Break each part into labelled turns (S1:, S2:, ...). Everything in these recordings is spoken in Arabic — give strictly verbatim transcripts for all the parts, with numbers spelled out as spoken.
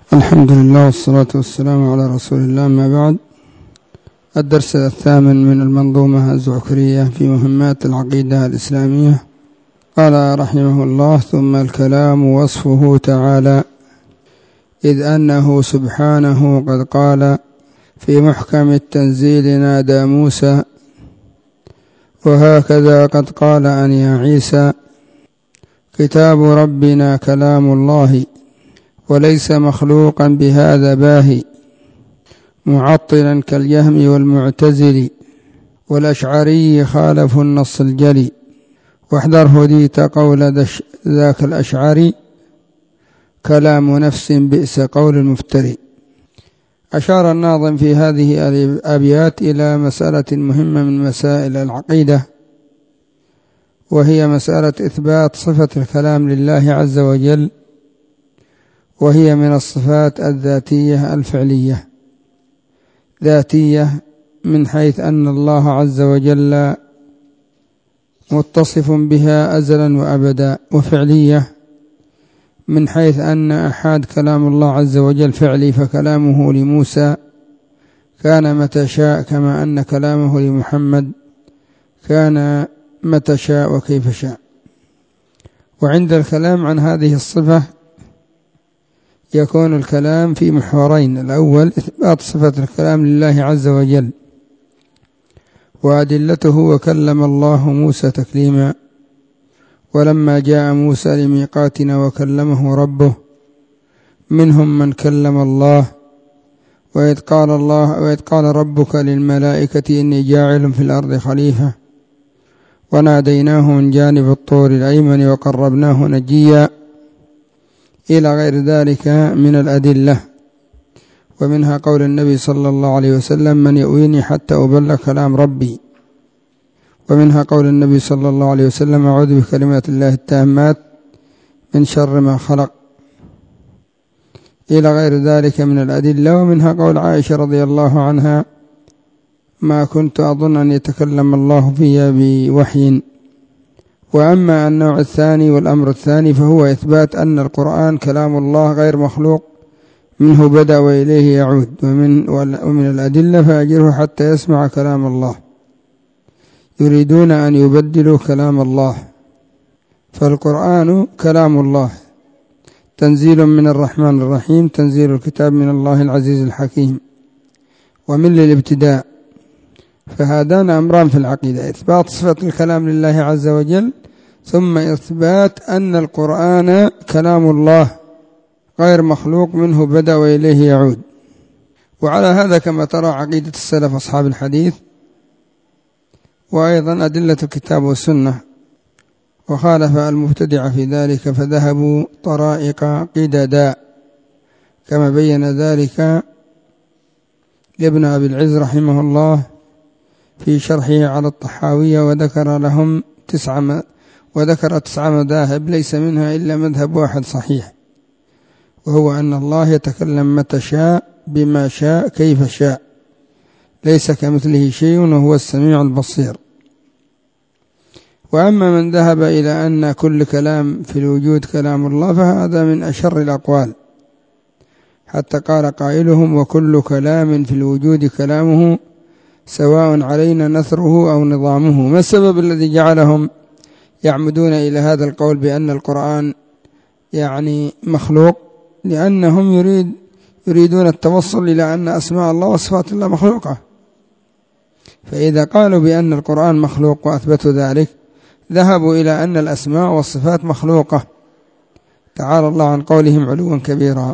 S1: الحمد لله والصلاة والسلام على رسول الله. ما بعد، الدرس الثامن من المنظومة الزعكرية في مهمات العقيدة الإسلامية. قال رحمه الله: ثم الكلام وصفه تعالى، إذ أنه سبحانه قد قال في محكم التنزيل: نادى موسى، وهكذا قد قال أن يا عيسى: كتاب ربنا كلام الله وليس مخلوقا بهذا باهي، معطلا كالجهم والمعتزل والأشعري خالف النص الجلي، واحذر هديت قول ذاك الأشعري، كلام نفس بئس قول المفتري. أشار الناظم في هذه الأبيات إلى مسألة مهمة من مسائل العقيدة، وهي مسألة إثبات صفة الكلام لله عز وجل، وهي من الصفات الذاتية الفعلية. ذاتية من حيث أن الله عز وجل متصف بها أزلا وأبدا، وفعلية من حيث أن أحد كلام الله عز وجل فعلي، فكلامه لموسى كان متى شاء، كما أن كلامه لمحمد كان متى شاء وكيف شاء. وعند الكلام عن هذه الصفة يكون الكلام في محورين: الأول إثبات صفة الكلام لله عز وجل وأدلته، وكلم الله موسى تكليما، ولما جاء موسى لميقاتنا وكلمه ربه منهم من كلم الله، وإذ قال الله وإذ قال ربك للملائكة إني جاعل في الأرض خليفة، وناديناه من جانب الطور الأيمن وقربناه نجيا، إلى غير ذلك من الأدلة. ومنها قول النبي صلى الله عليه وسلم: من يؤويني حتى أبلغ كلام ربي. ومنها قول النبي صلى الله عليه وسلم: أعوذ بكلمات الله التامات من شر ما خلق، إلى غير ذلك من الأدلة. ومنها قول عائشة رضي الله عنها: ما كنت أظن أن يتكلم الله في بوحي. وأما النوع الثاني والأمر الثاني فهو إثبات أن القرآن كلام الله غير مخلوق، منه بدأ وإليه يعود. ومن, ومن الأدلة: فأجره حتى يسمع كلام الله، يريدون أن يبدلوا كلام الله. فالقرآن كلام الله، تنزيل من الرحمن الرحيم، تنزيل الكتاب من الله العزيز الحكيم. ومن للابتداء، فهذان أمران في العقيدة: إثبات صفة الكلام لله عز وجل، ثم إثبات أن القرآن كلام الله غير مخلوق، منه بدأ وإليه يعود. وعلى هذا كما ترى عقيدة السلف أصحاب الحديث، وأيضا أدلة الكتاب والسنة. وخالف المبتدع في ذلك فذهبوا طرائق قددا، كما بين ذلك لابن أبي العز رحمه الله في شرحه على الطحاوية، وذكر لهم تسعة وذكر تسع مذاهب ليس منها إلا مذهب واحد صحيح، وهو أن الله يتكلم متى شاء بما شاء كيف شاء، ليس كمثله شيء وهو السميع البصير. وأما من ذهب إلى أن كل كلام في الوجود كلام الله فهذا من أشر الأقوال، حتى قال قائلهم: وكل كلام في الوجود كلامه سواء علينا نثره أو نظامه. ما السبب الذي جعلهم يعمدون إلى هذا القول بأن القرآن يعني مخلوق؟ لأنهم يريد يريدون التوصل إلى أن أسماء الله وصفات الله مخلوقة. فإذا قالوا بأن القرآن مخلوق وأثبتوا ذلك، ذهبوا إلى أن الأسماء والصفات مخلوقة، تعالى الله عن قولهم علوا كبيرا.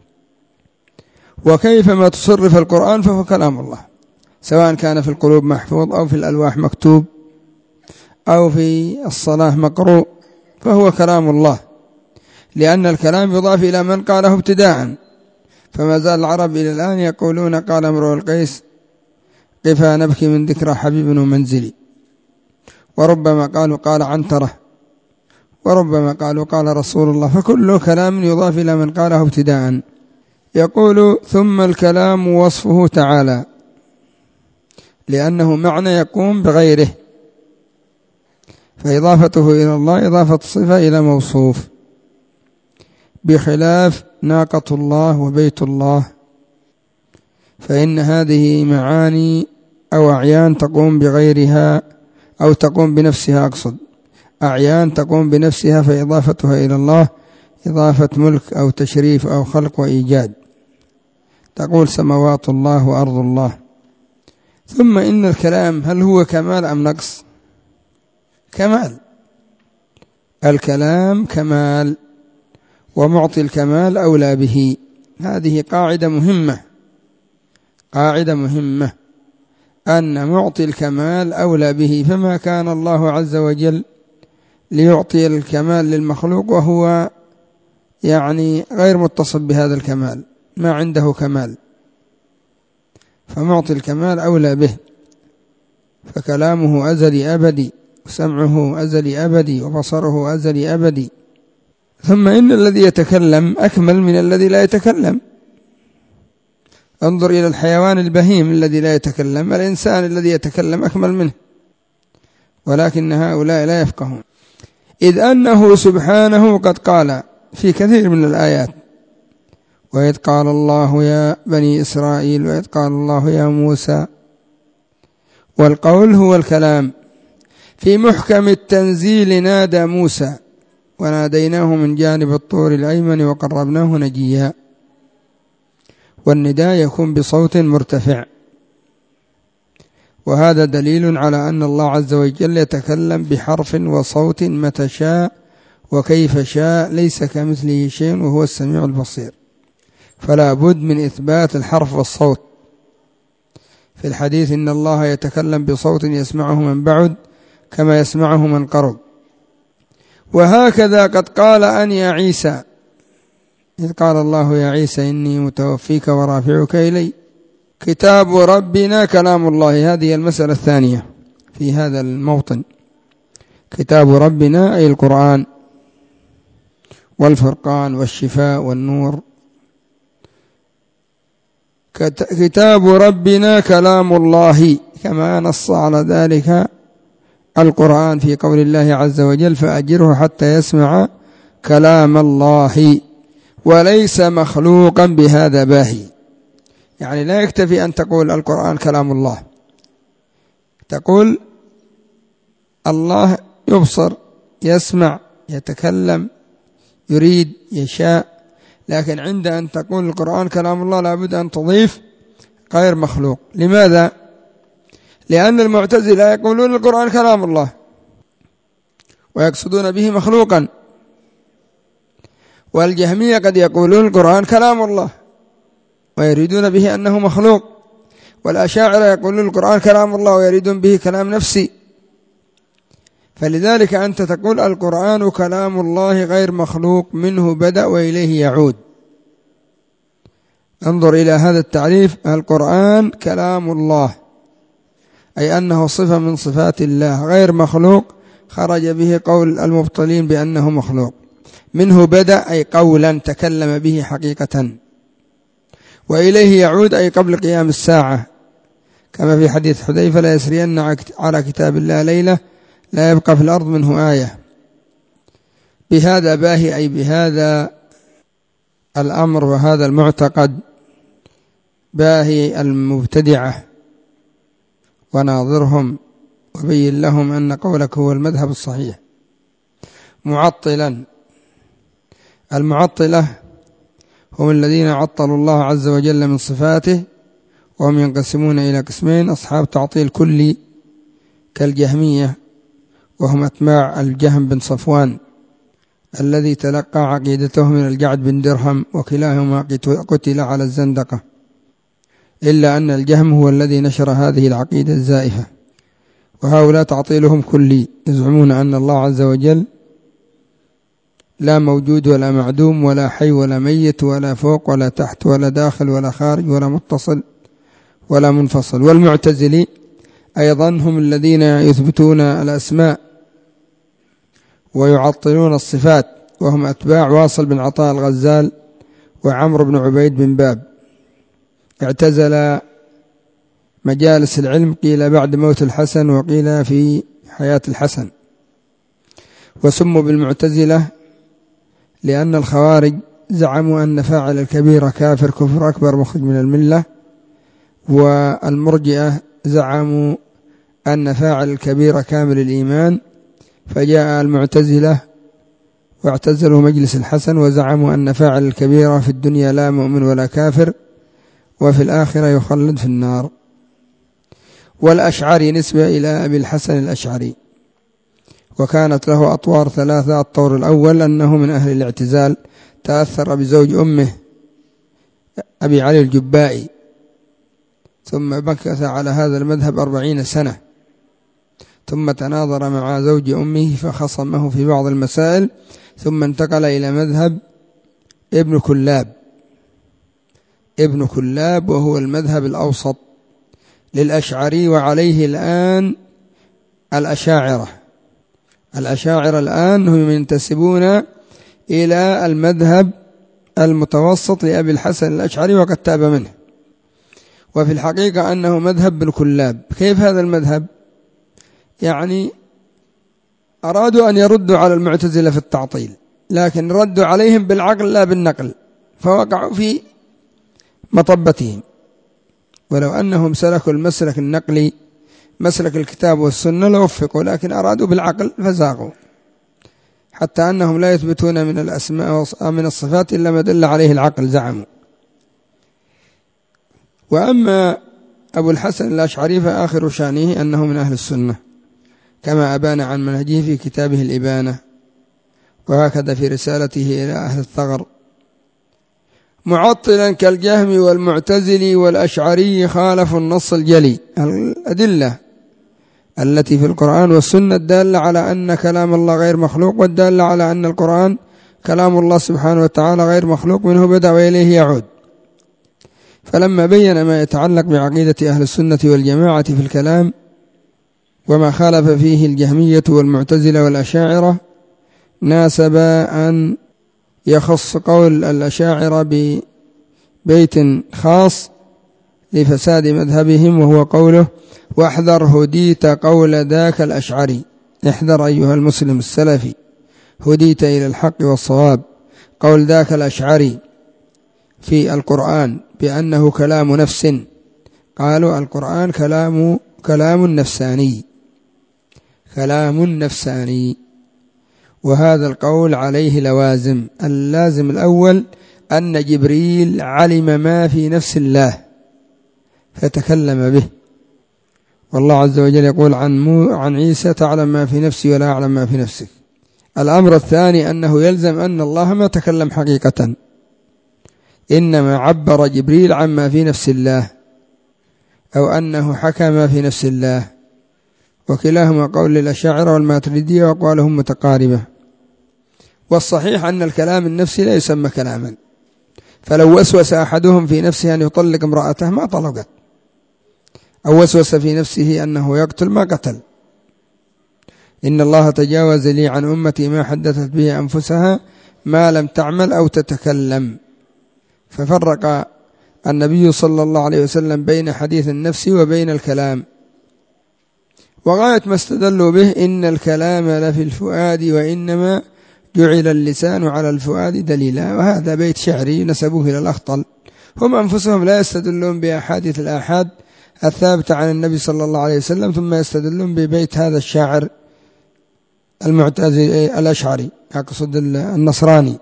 S1: وكيفما تصرف القرآن فهو كلام الله، سواء كان في القلوب محفوظ أو في الألواح مكتوب أو في الصلاة مقروء، فهو كلام الله، لأن الكلام يضاف إلى من قاله ابتداء. فما زال العرب إلى الآن يقولون: قال امرؤ القيس قفا نبكي من ذكرى حبيب ومنزلي. وربما قالوا قال عنترة، وربما قالوا قال رسول الله. فكل كلام يضاف إلى من قاله ابتداء. يقول: ثم الكلام وصفه تعالى، لأنه معنى يقوم بغيره، فإضافته إلى الله إضافة الصفة إلى موصوف، بخلاف ناقة الله وبيت الله، فإن هذه معاني أو أعيان تقوم بغيرها أو تقوم بنفسها، أقصد أعيان تقوم بنفسها فإضافتها إلى الله إضافة ملك أو تشريف أو خلق وإيجاد، تقول سماوات الله وأرض الله. ثم إن الكلام هل هو كمال أم نقص؟ كمال، الكلام كمال، ومعطي الكمال أولى به. هذه قاعدة مهمة، قاعدة مهمة أن معطي الكمال أولى به، فما كان الله عز وجل ليعطي الكمال للمخلوق وهو يعني غير متصف بهذا الكمال، ما عنده كمال، فمعطي الكمال أولى به. فكلامه أزلي أبدي، وسمعه أزلي أبدي، وبصره أزلي أبدي. ثم إن الذي يتكلم أكمل من الذي لا يتكلم. انظر إلى الحيوان البهيم الذي لا يتكلم، الإنسان الذي يتكلم أكمل منه، ولكن هؤلاء لا يفقهون. إذ أنه سبحانه قد قال في كثير من الآيات: وإذ قال الله يا بني إسرائيل، وإذ قال الله يا موسى. والقول هو الكلام. في محكم التنزيل نادى موسى وناديناه من جانب الطور الأيمن وقربناه نجيا. والنداء يكون بصوت مرتفع، وهذا دليل على أن الله عز وجل يتكلم بحرف وصوت متى شاء وكيف شاء، ليس كمثله شيء وهو السميع البصير، فلا بد من إثبات الحرف والصوت. في الحديث إن الله يتكلم بصوت يسمعه من بعد كما يسمعه من قرب. وهكذا قد قال أن يا عيسى، إذ قال الله يا عيسى إني متوفيك ورافعك إلي. كتاب ربنا كلام الله، هذه المسألة الثانية في هذا الموطن. كتاب ربنا أي القرآن والفرقان والشفاء والنور. كتاب ربنا كلام الله، كما نص على ذلك القرآن في قول الله عز وجل: فأجره حتى يسمع كلام الله. وليس مخلوقا بهذا باهي، يعني لا يكتفي أن تقول القرآن كلام الله، تقول الله يبصر، يسمع، يتكلم، يريد، يشاء. لكن عند أن تقول القرآن كلام الله لابد أن تضيف غير مخلوق. لماذا؟ لأن المعتزلة يقولون القرآن كلام الله ويقصدون به مخلوقا، والجهمية قد يقولون القرآن كلام الله ويريدون به أنه مخلوق، والأشاعرة يقولون القرآن كلام الله ويريدون به كلام نفسي. فلذلك أنت تقول القرآن كلام الله غير مخلوق، منه بدأ وإليه يعود. انظر إلى هذا التعريف: القرآن كلام الله، أي أنه صفة من صفات الله غير مخلوق، خرج به قول المبطلين بأنه مخلوق. منه بدأ أي قولا تكلم به حقيقة، وإليه يعود أي قبل قيام الساعة، كما في حديث حذيفة: لا يسرين على كتاب الله ليلة لا يبقى في الأرض منه آية. بهذا باهي، أي بهذا الأمر وهذا المعتقد باهي المبتدعة، وناظرهم وبين لهم أن قولك هو المذهب الصحيح. معطلا، المعطلة هم الذين عطلوا الله عز وجل من صفاته، وهم ينقسمون إلى قسمين: أصحاب تعطيل كلي كالجهمية، وهم أتباع الجهم بن صفوان الذي تلقى عقيدته من الجعد بن درهم، وكلاهما قتل على الزندقة، إلا أن الجهم هو الذي نشر هذه العقيدة الزائفة. وهؤلاء تعطيلهم كلي، يزعمون أن الله عز وجل لا موجود ولا معدوم ولا حي ولا ميت ولا فوق ولا تحت ولا داخل ولا خارج ولا متصل ولا منفصل. والمعتزلي أيضا هم الذين يثبتون الأسماء ويعطلون الصفات، وهم أتباع واصل بن عطاء الغزال وعمرو بن عبيد بن باب. اعتزل مجالس العلم، قيل بعد موت الحسن وقيل في حياة الحسن. وسموا بالمعتزلة لأن الخوارج زعموا أن فاعل الكبيرة كافر كفر أكبر مخرج من الملة، والمرجئة زعموا أن فاعل الكبيرة كامل الإيمان، فجاء المعتزلة واعتزلوا مجلس الحسن وزعموا أن فاعل الكبيرة في الدنيا لا مؤمن ولا كافر، وفي الآخرة يخلد في النار. والأشعري نسبة إلى أبي الحسن الأشعري، وكانت له أطوار ثلاثة. الطور الأول أنه من أهل الاعتزال، تأثر بزوج أمه أبي علي الجبائي، ثم مكث على هذا المذهب أربعين سنة، ثم تناظر مع زوج أمه فخصمه في بعض المسائل، ثم انتقل إلى مذهب ابن كلاب ابن كلاب وهو المذهب الأوسط للأشعري. وعليه الآن الأشاعرة الأشاعرة الآن هم ينتسبون إلى المذهب المتوسط لأبي الحسن الأشعري وقد تاب منه، وفي الحقيقة أنه مذهب ابن كلاب. كيف هذا المذهب؟ يعني أرادوا أن يردوا على المعتزلة في التعطيل، لكن ردوا عليهم بالعقل لا بالنقل، فوقعوا في مطبتهم. ولو أنهم سلكوا المسلك النقلي مسلك الكتاب والسنة لوفقوا، لكن أرادوا بالعقل فزاغوا، حتى أنهم لا يثبتون من الأسماء ومن الصفات إلا ما دل عليه العقل زعموا. وأما أبو الحسن الأشعري فآخر شانه أنه من أهل السنة، كما أبان عن منهجه في كتابه الإبانة، وهكذا في رسالته إلى أهل الثغر. معطلا كالجهم والمعتزلي والأشعري خالفوا النص الجلي، الأدلة التي في القرآن والسنة الدالة على أن كلام الله غير مخلوق، والدالة على أن القرآن كلام الله سبحانه وتعالى غير مخلوق، منه بدأ وإليه يعود. فلما بين ما يتعلق بعقيدة أهل السنة والجماعة في الكلام وما خالف فيه الجهمية والمعتزلة والأشاعرة، ناسب أن يخص قول الأشاعرة ببيت خاص لفساد مذهبهم، وهو قوله: واحذر هديت قول ذاك الأشعري. احذر أيها المسلم السلفي، هديت إلى الحق والصواب. قول ذاك الأشعري في القرآن بأنه كلام نفس، قالوا القرآن كلام كلام نفساني كلام نفساني وهذا القول عليه لوازم. اللازم الأول أن جبريل علم ما في نفس الله فتكلم به، والله عز وجل يقول عن, مو عن عيسى: تعلم ما في نفسي ولا أعلم ما في نفسك. الأمر الثاني أنه يلزم أن الله ما تكلم حقيقة، إنما عبر جبريل عما في نفس الله، أو أنه حكى ما في نفس الله، وكلاهما قول للأشاعرة والماتريدية وأقوالهم متقاربة. والصحيح أن الكلام النفسي لا يسمى كلاما، فلو وسوس أحدهم في نفسه أن يطلق امرأته ما طلقت، أو وسوس في نفسه أنه يقتل ما قتل. إن الله تجاوز لي عن أمتي ما حدثت به أنفسها ما لم تعمل أو تتكلم. ففرق النبي صلى الله عليه وسلم بين حديث النفس وبين الكلام، وغاية ما استدلوا به: إن الكلام لفي الفؤاد وإنما جعل اللسان على الفؤاد دليلا. وهذا بيت شعري نسبوه إلى الأخطل، هم أنفسهم لا يستدلون بأحاديث الآحاد الثابتة عن النبي صلى الله عليه وسلم، ثم يستدلون ببيت هذا الشاعر المعتزلي الأشعري، أقصد النصراني.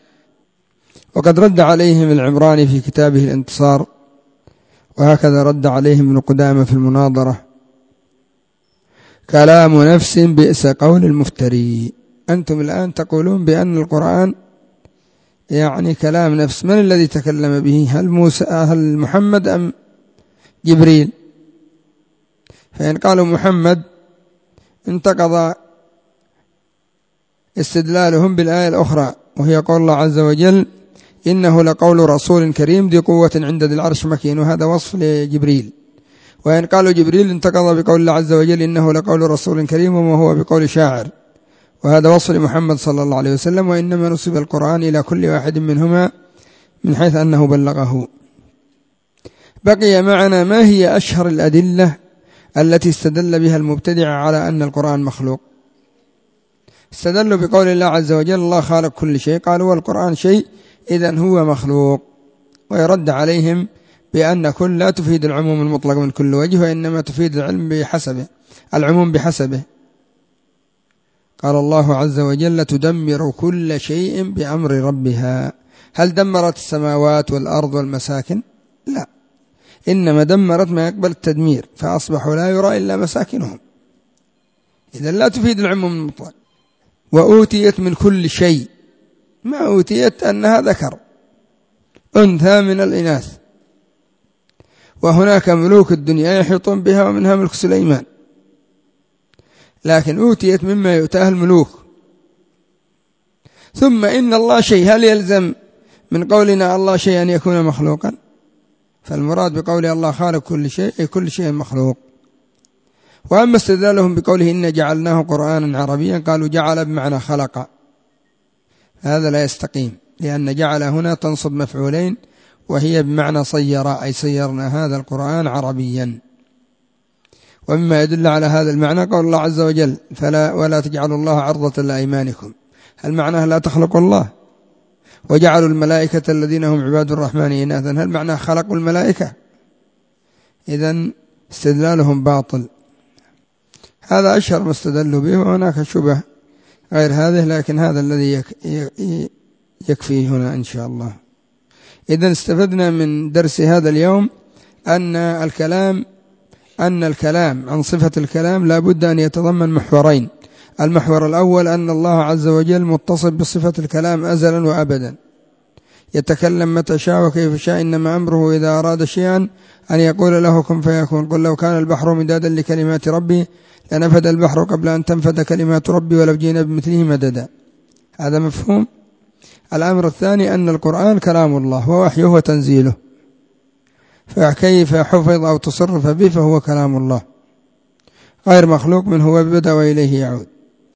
S1: وقد رد عليهم العمراني في كتابه الانتصار، وهكذا رد عليهم ابن قدامة في المناظرة: كلام نفس بئس قول المفتري. أنتم الآن تقولون بأن القرآن يعني كلام نفس، من الذي تكلم به؟ هل موسى هل محمد أم جبريل؟ فإن قالوا محمد انتقض استدلالهم بالآية الأخرى، وهي قول الله عز وجل: إنه لقول رسول كريم ذي قوة عند ذي العرش مكين، وهذا وصف لجبريل. وإن قالوا جبريل انتقض بقول الله عز وجل: إنه لقول رسول كريم وما هو بقول شاعر، وهذا وصف لمحمد صلى الله عليه وسلم. وإنما نسب القرآن إلى كل واحد منهما من حيث أنه بلغه. بقي معنا ما هي أشهر الأدلة التي استدل بها المبتدع على أن القرآن مخلوق. استدلوا بقول الله عز وجل: الله خالق كل شيء. قالوا والقرآن شيء إذن هو مخلوق. ويرد عليهم بأن كل لا تفيد العموم المطلق من كل وجه، وإنما تفيد العلم بحسبه، العموم بحسبه. قال الله عز وجل تدمر كل شيء بأمر ربها. هل دمرت السماوات والأرض والمساكن؟ لا، إنما دمرت ما يقبل التدمير، فأصبحوا لا يرى إلا مساكنهم. إذن لا تفيد العموم المطلق. وأوتيت من كل شيء، ما أوتيت أنها ذكر أنثى من الإناث، وهناك ملوك الدنيا يحيطون بها ومنها ملك سليمان، لكن أوتيت مما يؤتاه الملوك. ثم إن الله شيء، هل يلزم من قولنا الله شيء أن يكون مخلوقا؟ فالمراد بقول الله خالق كل شيء أي كل شيء مخلوق. وأما استدلالهم بقوله إن جعلناه قرآنا عربيا، قالوا جعل بمعنى خلق، هذا لا يستقيم، لأن جعل هنا تنصب مفعولين، وهي بمعنى صير، أي صيرنا هذا القرآن عربيا. ومما يدل على هذا المعنى قول الله عز وجل فلا ولا تجعلوا الله عرضة لأيمانكم، هل معناه لا تخلق الله؟ وجعلوا الملائكة الذين هم عباد الرحمن إناثا، هل معناه خلقوا الملائكة؟ إذن استدلالهم باطل. هذا أشهر ما استدلوا به، وهناك شبه غير هذه، لكن هذا الذي يكفي هنا إن شاء الله. إذن استفدنا من درس هذا اليوم أن الكلام أن الكلام عن صفة الكلام لا بد أن يتضمن محورين. المحور الأول أن الله عز وجل متصف بصفة الكلام أزلا وأبدا، يتكلم متى شاء وكيف شاء، إنما أمره إذا أراد شيئا أن يقول له كن فيكون. قل لو كان البحر مدادا لكلمات ربي لنفد البحر قبل أن تنفد كلمات ربي ولو جئنا بمثله مددا. هذا مفهوم. الأمر الثاني أن القرآن كلام الله ووحيه وتنزيله، فكيف حفظ أو تصرف به فهو كلام الله غير مخلوق منه وبدأ وإليه يعود.